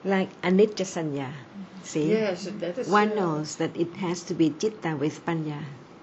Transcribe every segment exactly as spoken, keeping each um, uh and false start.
Like anicca sanya. See? Yes, that is. One uh, knows that it has to be citta with panya.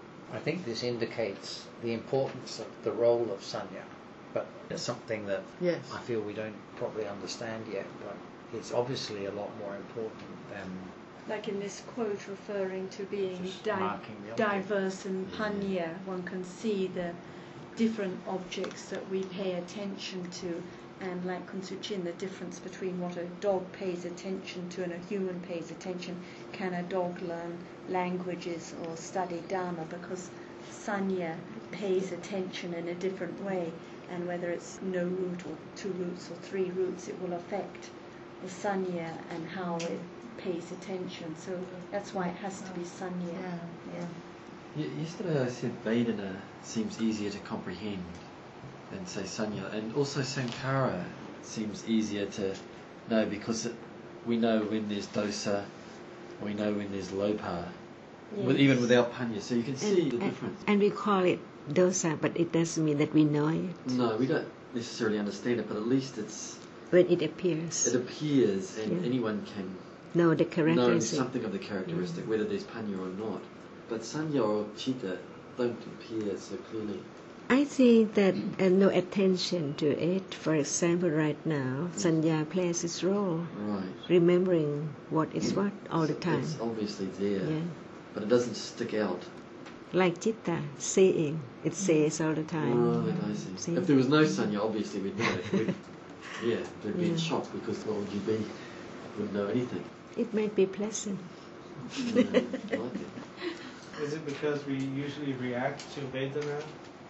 I think this indicates the importance of the role of sanya, but it's something that Yes. I feel we don't properly understand yet, but it's obviously a lot more important than Like in this quote referring to being just di- marking the object. diverse and panya, one can see the different objects that we pay attention to, and like Kun Su Chin, the difference between what a dog pays attention to and a human pays attention. Can a dog learn languages or study Dharma? Because sanya pays attention in a different way, and whether it's no root or two roots or three roots, it will affect the sanya and how it pays attention. So that's why it has to be sanya. Yeah, yeah. Ye- Yesterday I said Vedana seems easier to comprehend than say Sanya, and also Sankara seems easier to know because it, we know when there's dosa, we know when there's lopa, with, Yes. even without panya, so you can see And, the and, difference. and we call it dosa, but it doesn't mean that we know it No, we don't necessarily understand it, but at least it's when it appears. it appears, and Yeah. anyone can know the know characteristic. something of the characteristic, whether there's panya or not. But Sanya or Chitta don't appear so clearly. I think that uh, no attention to it. For example, right now, sanya plays its role, Right. remembering what is what all the time. It's obviously there, Yeah. but it doesn't stick out. Like citta, seeing, it says all the time. Right, I see. See? If there was no Sanya, obviously we'd know it. We'd, yeah, we'd be in Yeah. shock because what would you be? Wouldn't know anything. It might be pleasant. No, I like it. Is it because we usually react to Vedana?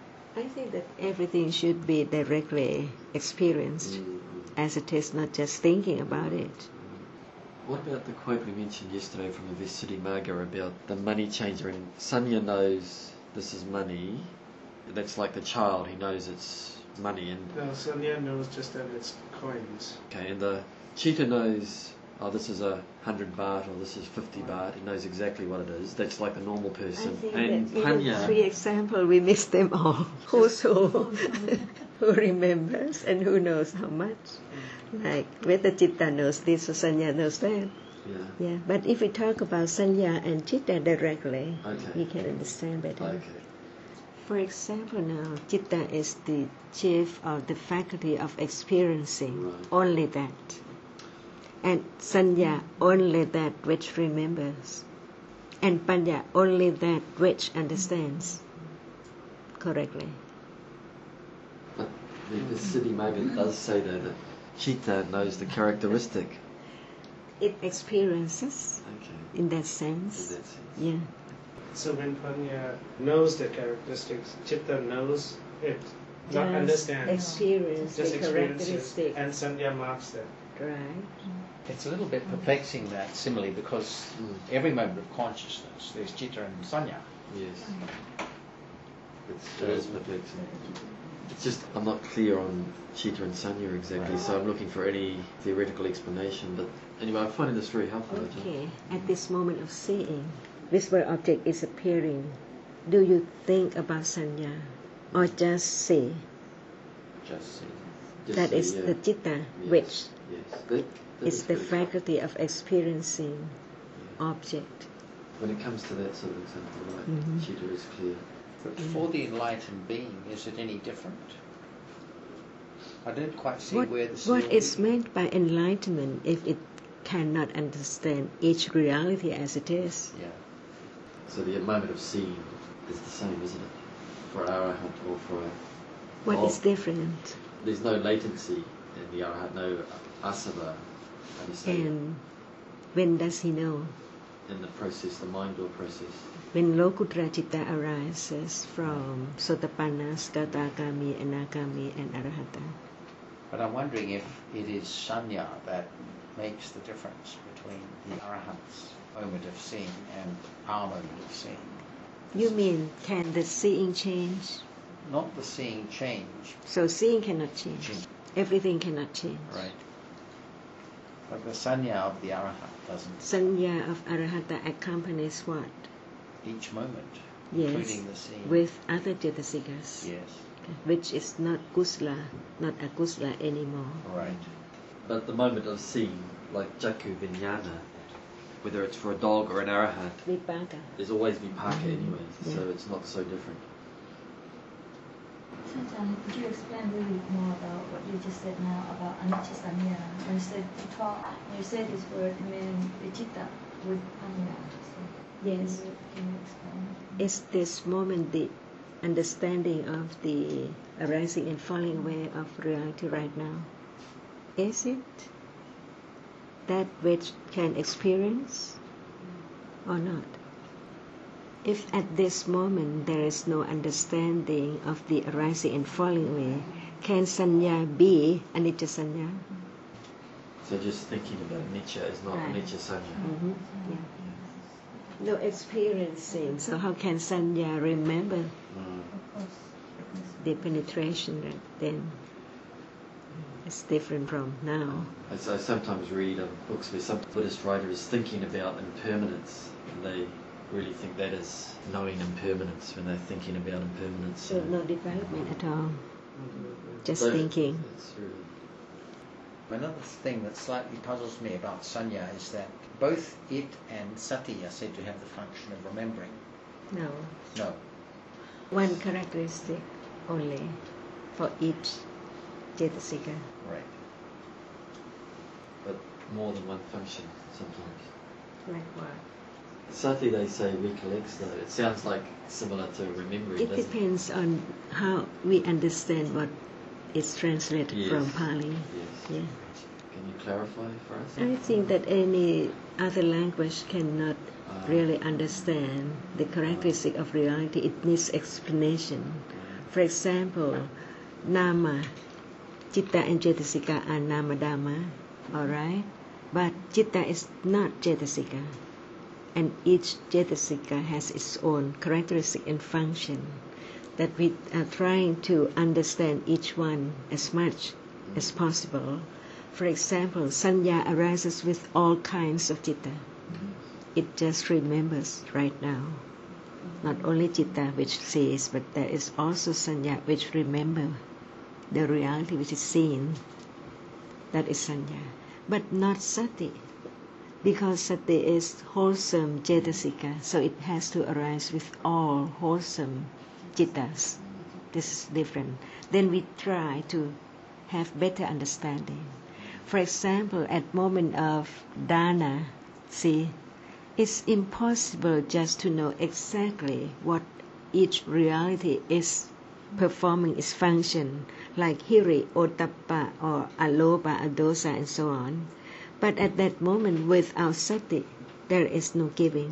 I think that everything should be directly experienced, Mm. as it is, not just thinking about it. What about the quote we mentioned yesterday from the Visuddhimagga about the money changer? And Sanya knows this is money. That's like the child, he knows it's money. And No, Sanya knows just that it's coins. okay, and the Chitta knows, oh, this is a hundred baht or this is fifty baht. He knows exactly what it is. That's like the normal I person. think And that even Panya, three examples, we miss them all. Who's who? Who remembers and who knows how much? Like whether citta knows this or sanya knows that. yeah, Yeah, but if we talk about sanya and citta directly, Okay. we can understand better. okay. For example, now citta is the chief of the faculty of experiencing, Right. only that, and sanya only that which remembers, and panya only that which understands correctly. But the, the Visuddhimagga does say though that Chitta knows the characteristic. It experiences Okay, in that in sense. that sense. Yeah. So when Panya knows the characteristics, Chitta knows it, not Just understands, experience just the experiences, characteristic. and Sanya marks that. Right. it's a little bit perplexing, that simile, because Mm. every moment of consciousness there's citta and sanya. Yes. It's, it is perplexing. It's just I'm not clear on Chitta and Sanya exactly, so I'm looking for any theoretical explanation. But anyway, I'm finding this very helpful. Ajahn. Okay. At this moment of seeing, visible object is appearing. Do you think about sanya, or just see? Just see. Just That see, is yeah. the citta, Yes. which Yes. That, that is is the very- faculty of experiencing yeah. object. When it comes to that sort of example, right, Mhm. Chitta is clear. But for the enlightened being, is it any different? I don't quite see What, where this what is meant by enlightenment if it cannot understand each reality as it is? Yeah. So the moment of seeing is the same, isn't it? For Arahant or for a, What Oh. is different? there's no latency in the Arahant, no asava, understanding And when does he know? in the process, the mind or process. When Lokutra Citta arises from Sotapanna, Statagami, Anagami, and Arahata. But I'm wondering if it is sanya that makes the difference between the arahant's moment of seeing and our moment of seeing. You mean, can the seeing change? Not the seeing change, So seeing cannot change. Change. Everything cannot change. right? But the sanya of the arahant doesn't. Sanya of Arahata accompanies what? Each moment, Yes, including the seeing. with other Cetasikas, Yes, which is not Kusla, not Akusla anymore. right. But the moment of seeing like Jakku Vijnana, whether it's for a dog or an arahant, Vipaka. there's always Vipaka Mhm. anyway, Yeah. so it's not so different. Sanjan, could you explain a little bit more about what you just said now about anicca sanya? When you said talk, you said this word meaning the citta with anya. So Yes. Can you, can you explain? Is this moment the understanding of the arising and falling away of reality right now? Is it that which can experience or not? If at this moment there is no understanding of the arising and falling away, can sanya be anicca sanya? So just thinking about anicca is not Right. anicca sanya. Mm-hmm. Yeah. No experiencing, so how can sanya remember Mm. Of course. because- the penetration right then? It's different from now. I, I sometimes read um, books where some Buddhist writer is thinking about impermanence, and they really think that is knowing impermanence when they're thinking about impermanence. So no development at all, just So thinking. It's really, Another thing that slightly puzzles me about sanya is that both it and sati are said to have the function of remembering. No, No. one characteristic only for each cetasika. Right. but more than one function sometimes. Like what? Sati, they say, recollects though. It sounds like similar to remembering, It doesn't it? depends on how we understand what is translated Yes. from Pali. Yes. Yeah. Can you clarify for us? I think that any other language cannot Ah. really understand the characteristic of reality. It needs explanation. For example, nama, citta and cetasika are nama dhamma, alright? But citta is not cetasika. And each cetasika has its own characteristic and function that we are trying to understand each one as much as possible. For example, sanya arises with all kinds of citta. It just remembers right now. Not only citta which sees, but there is also sanya which remember the reality which is seen. That is sanya. But not sati. Because sati is wholesome cetasika, so it has to arise with all wholesome cittas. This is different. Then we try to have better understanding. For example, at moment of dana, see, it's impossible just to know exactly what each reality is performing its function, like hiri, ottappa, or alopa, adosa, and so on. But at that moment, without sati, there is no giving.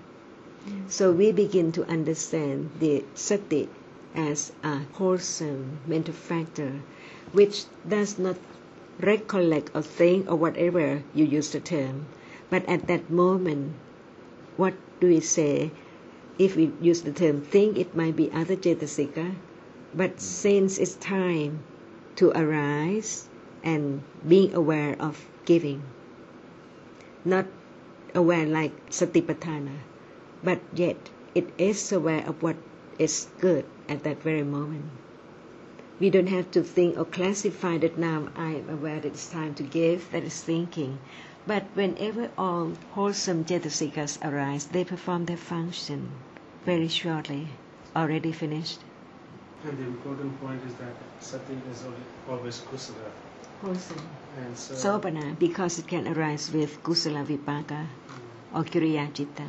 So we begin to understand the sati as a wholesome mental factor, which does not recollect or think or whatever you use the term. But at that moment, what do we say? If we use the term think, it might be other cetasika, but since it's time to arise and being aware of giving, not aware like satipatthana, but yet it is aware of what is good at that very moment. We don't have to think or classify that now I am aware that it's time to give, that is thinking. But whenever all wholesome cetasikas arise, they perform their function very shortly, already finished. And the important point is that sati is al- always kusala. Wholesome. And so, Sobana, because it can arise with kusala vipaka or kiriya citta.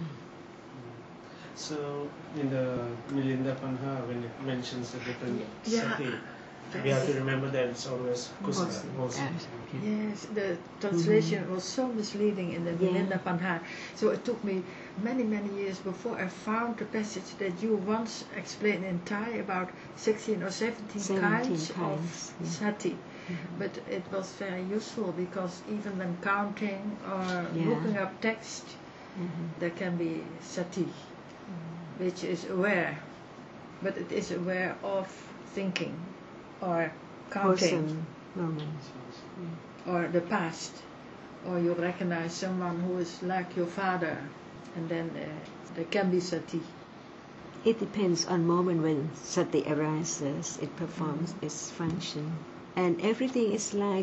so in the Milinda Panha, when it mentions the different Yeah. sati, we have to remember that it's always kusala. Wholesome. wholesome. Yeah. Yes, the translation was so misleading in the Yeah. Milinda Panha. So it took me many, many years before I found the passage that you once explained in Thai about sixteen or seventeen, seventeen kinds, kinds, of yeah. sati. But it was very useful because even when counting or Yeah. looking up text, Mhm. there can be sati, which is aware, but it is aware of thinking or counting Wholesome moment. or the past, or you recognize someone who is like your father, and then uh, there can be sati. It depends on moment when sati arises, it performs its function. And everything is like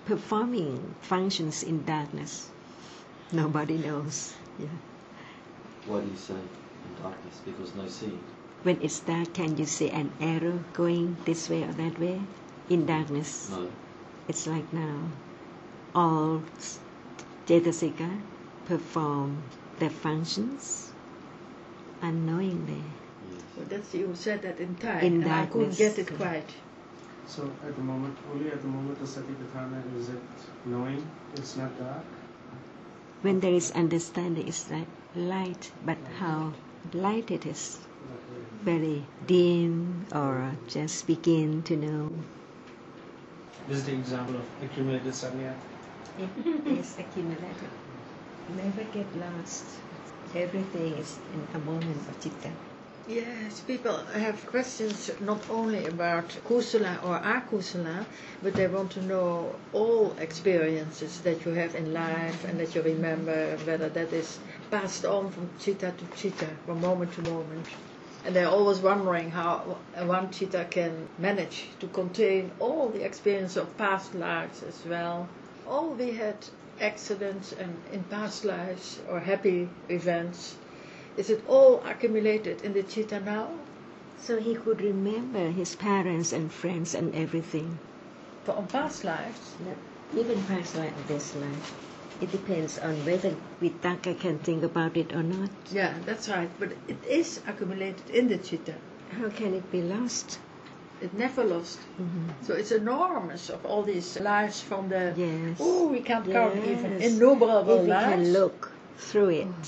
performing functions in darkness. Nobody knows. Yeah. Why do you say in darkness? Because no seeing. When it's dark, can you see an arrow going this way or that way? In darkness. No. It's like now. All Cetasika perform their functions unknowingly. Yes. Well, that's you said that in Thai, In and I couldn't darkness. get it quite. So at the moment, only at the moment the Satipatthana, is it knowing it's not dark? When there is understanding, it's like light, but how light it is. Very dim or just begin to know. This is the example of accumulated sanya. It's accumulated. Never get lost. Everything is in a moment of citta. Yes, people have questions not only about kusala or akusala, but they want to know all experiences that you have in life and that you remember, whether that is passed on from citta to citta, from moment to moment. And they're always wondering how one citta can manage to contain all the experience of past lives as well. All we had accidents and in past lives or happy events. Is it all accumulated in the citta now? So he could remember his parents and friends and everything. From past lives? Even past life or this life. It depends on whether Vitaka can think about it or not. Yeah, that's right. But it is accumulated in the citta. How can it be lost? It never lost. Mm-hmm. So it's enormous of all these lives from the... Yes. Oh, we can't count even Yes. innumerable If we lives. can look through it.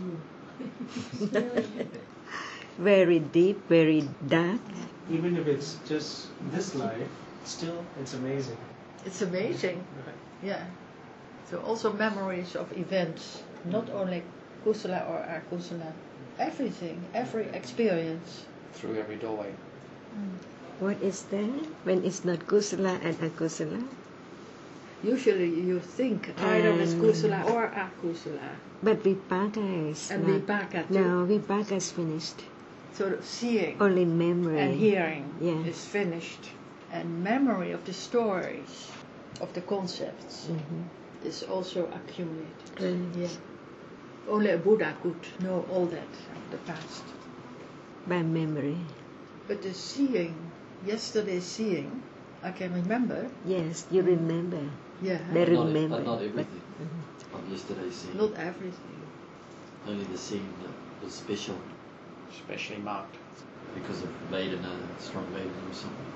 Very deep, very dark. Even if it's just this life, still it's amazing. It's amazing. Right. Yeah. So also memories of events, not only kusala or akusala. Everything, every experience. Through every doorway. What is there when it's not kusala and akusala? Usually you think either it's Um, kusala or akusala. But Vipaka is And not. vipaka too. No, Vipaka is finished. So seeing Only memory. and hearing Yeah. is finished. And memory of the stories, of the concepts, Mhm. is also accumulated. Right. Yeah. Only a Buddha could know all that of the past. By memory. But the seeing, yesterday's seeing, I can remember. Yes, you remember. Yeah. They But not, remember. but not but- everything. Of yesterday's scene. Not everything. Only the scene that was special Especially marked. because of Vedana, strong Vedana or something.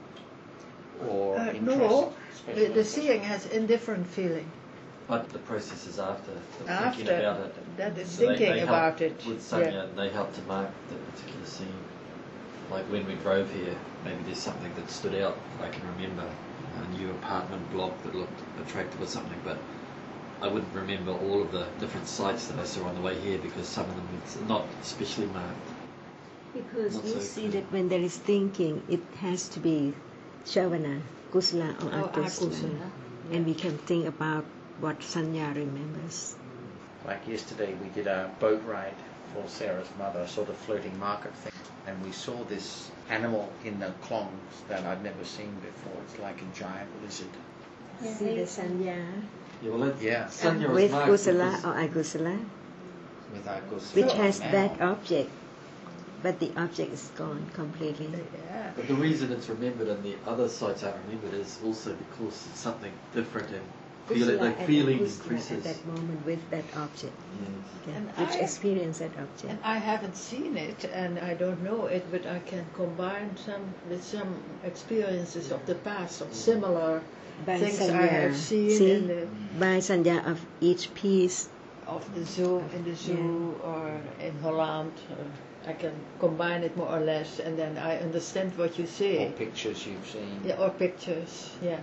Or Uh, interest. no, special the, the interest. seeing has indifferent feeling. But the process is after, the After, thinking about it. that is So they- thinking they help- about it. With Yeah. Sanya, they help to mark the particular scene. Like when we drove here, maybe there's something that stood out. I can remember a new apartment block that looked attractive or something, but I wouldn't remember all of the different sites that I saw on the way here because some of them it's not specially marked. Because Not you so see clear. that when there is thinking, it has to be Shavana, Kusala or Or Akusala. akusala. And we can think about what Sanya remembers. Like yesterday, we did a boat ride for Sarah's mother, a sort of floating market thing, and we saw this animal in the klongs that I'd never seen before. It's like a giant lizard. See the Sanya Yeah, well, that's, Yeah. Sanya was with marked Kusala because- or Akusala, With our Kusala which has now. that object, but the object is gone completely. Yeah. But the reason it's remembered and the other sites aren't remembered is also because it's something different and feel it, Kusala like and feeling Akusala increases. at that moment with that object. Yes. Yeah, And which I- experience that object. And I haven't seen it, and I don't know it, but I can combine some with some experiences of the past of similar By things I Sanya. have seen See? in the By Sanya of each piece. of the zoo, in the zoo, or in Holland. Uh, I can combine it more or less, and then I understand what you Or say. pictures you've seen. Yeah, or pictures, yeah.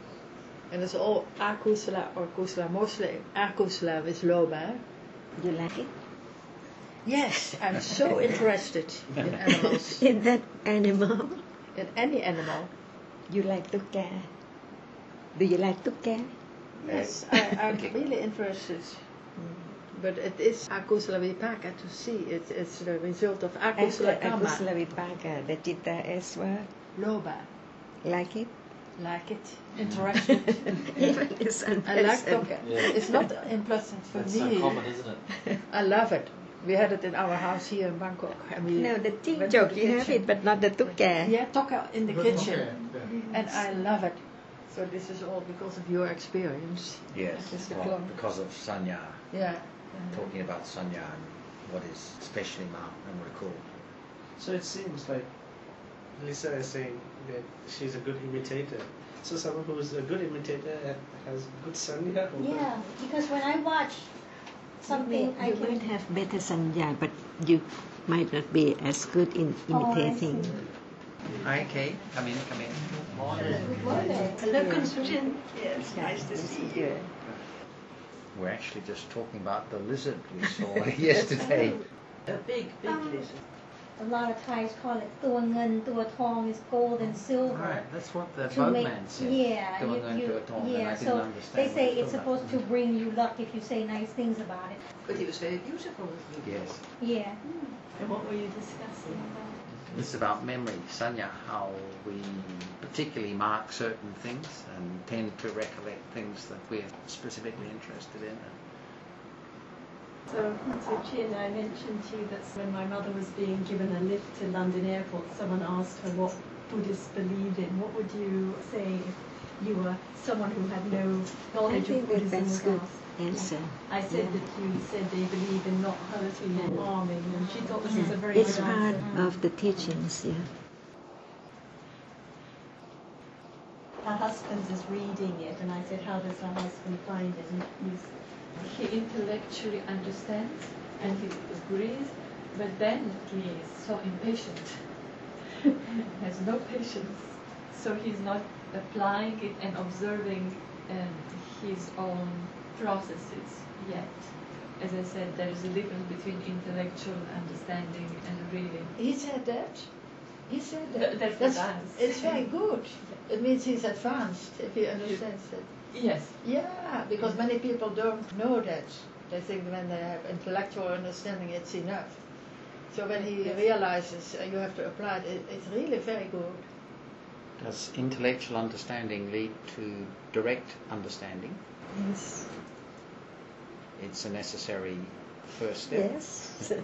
And it's all akusala or kusala, mostly akusala with loba. You like it? Yes, I'm so interested in animals, In that animal, in any animal. you like tukka. Do you like tukka? Yes, I, I'm really interested. But it is akusala vipaka to see. It, it's the result of akusala Akusala kama. Akusala Vipaka, the Chitta as well. Loba. Like it? Like it. Interaction. Even it's I like unpleasant. Tokka. Yeah. It's not unpleasant for That's me. so common, isn't it? I love it. We had it in our house here in Bangkok. And we No, the went to jinjok, the you have kitchen. it, but not the tukka. Yeah, Tokka in the Good kitchen. Tokka, yeah. And I love it. So this is all because of your experience. Yes, It's the well, clone. because of Sanya, Yeah. talking about Sanya and what is especially marked and recalled. So it seems like Lisa is saying that she's a good imitator. So someone who's a good imitator ha- has good sanya. or good- Yeah, because when I watch something, I you can. might have better sanya, but you might not be as good in Oh, I imitating. see. Hi, Kate. Come in, come in. Good morning. Hello, Constantine. Yes, nice to see you. We're actually just talking about the lizard we saw yesterday. A big, big Um, lizard. A lot of Thais call it ตัวเงินตัวทอง is gold and silver. Right, that's what the To make, boatman said. yeah, ตัว you, เงิน you, ตัวทอง, and I yeah. didn't So understand they what say he was it's talking supposed to about. bring you luck if you say nice things about it. But he was very beautiful. Yes. Yeah. And what were you discussing about? This is about memory, Sanya, how we particularly mark certain things and tend to recollect things that we're specifically interested in. So, so Chin, I mentioned to you that when my mother was being given a lift to London Airport, someone asked her what Buddhists believed in. What would you say if you were someone who had no I knowledge think of that Buddhism? that's or good Buddhism? answer. I said Yeah. that you said they believe in not hurting and harming, and she thought this was a very It's good part answer. of the teachings, yeah. Her husband is reading it, and I said, how does her husband find it? And he's, He intellectually understands and he agrees, but then he is so impatient, has no patience, so he's not applying it and observing um, his own processes yet. As I said, there is a difference between intellectual understanding and really. He said that. He said Th- that. that's what I was It's very saying. good. It means he's advanced if he understands that. Yes. Yeah, because many people don't know that. They think when they have intellectual understanding, it's enough. So when he Yes. realizes uh, you have to apply it, it, it's really very good. Does intellectual understanding lead to direct understanding? Yes. It's a necessary first step. Yes.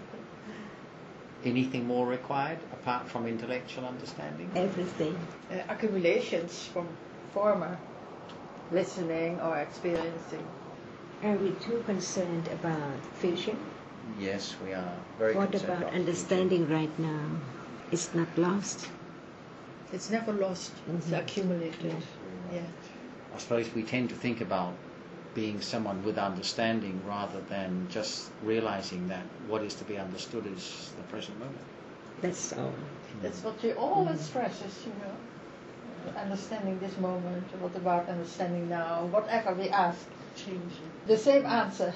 Anything more required apart from intellectual understanding? Everything. Uh, accumulations from former listening or experiencing. Are we too concerned about future? Yes, we are very What concerned about about understanding right now? It's not lost. It's never lost. It's Mhm. accumulated. Yeah. I suppose we tend to think about being someone with understanding rather than just realizing that what is to be understood is the present moment. That's all. That's what she always stresses, you know. Understanding this moment. What about understanding now? Whatever we ask, change. The same answer.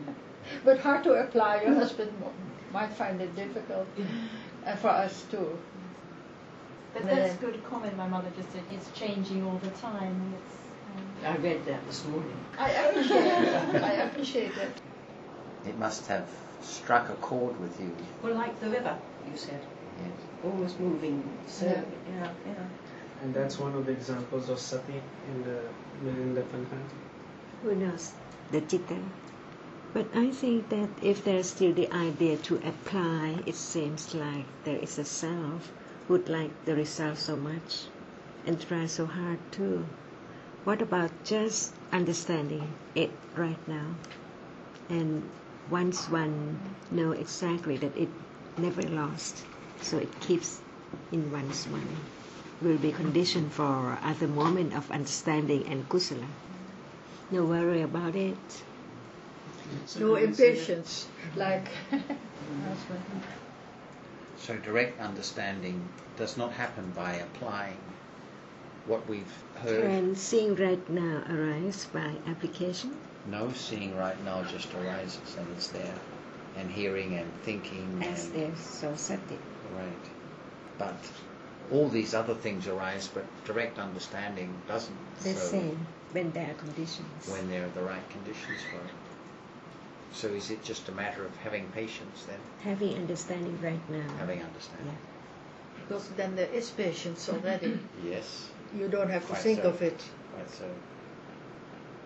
But hard to apply. Your husband might find it difficult. And for us too. but Yeah. that's a good comment. My mother just said it's changing all the time. And it's, um, I read that this morning. I appreciate it. I appreciate it. It must have struck a chord with you. Well, like the river, you said. Yes. Always moving. So, Yeah. yeah, yeah. And that's one of the examples of sati in the in the Panhan. Who knows? The chitta. But I think that if there's still the idea to apply, it seems like there is a self who would like the result so much and try so hard too. What about just understanding it right now? And once one know exactly that it never lost, so it keeps in one's mind, will be conditioned for other moment of understanding and kusala. No worry about it. So No you can see that- impatience. Like husband. So direct understanding does not happen by applying what we've heard. And seeing right now arise by application. No, seeing right now just arises and it's there. And hearing and thinking As and there's so sati. right. But all these other things arise, but direct understanding doesn't. The So same when there are conditions. when there are the right conditions for it. So is it just a matter of having patience then? Having understanding right now. Having understanding. Because then there is patience already. Yes. You don't have to Quite think so. of it. Quite so.